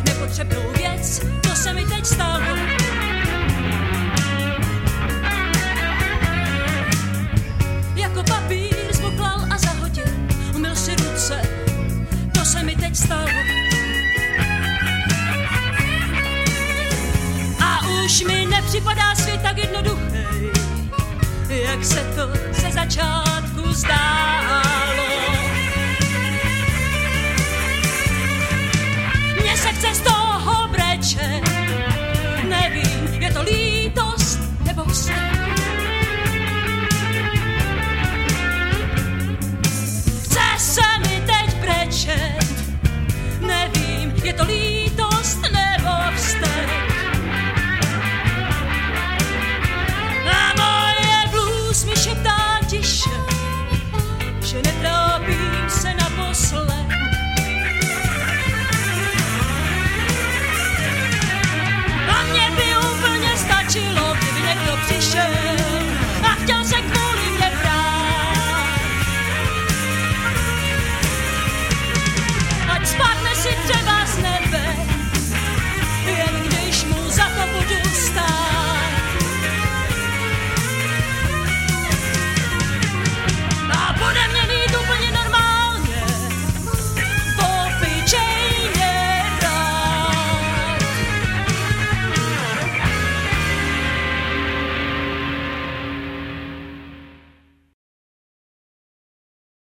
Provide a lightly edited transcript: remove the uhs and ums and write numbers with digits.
nepotřebnou věc, to se mi teď stalo. Jako papír zbuklal a zahodil, umyl si ruce, to se mi teď stalo. A už mi nepřipadá svět tak jednoduchý, jak se to ze začátku zdá.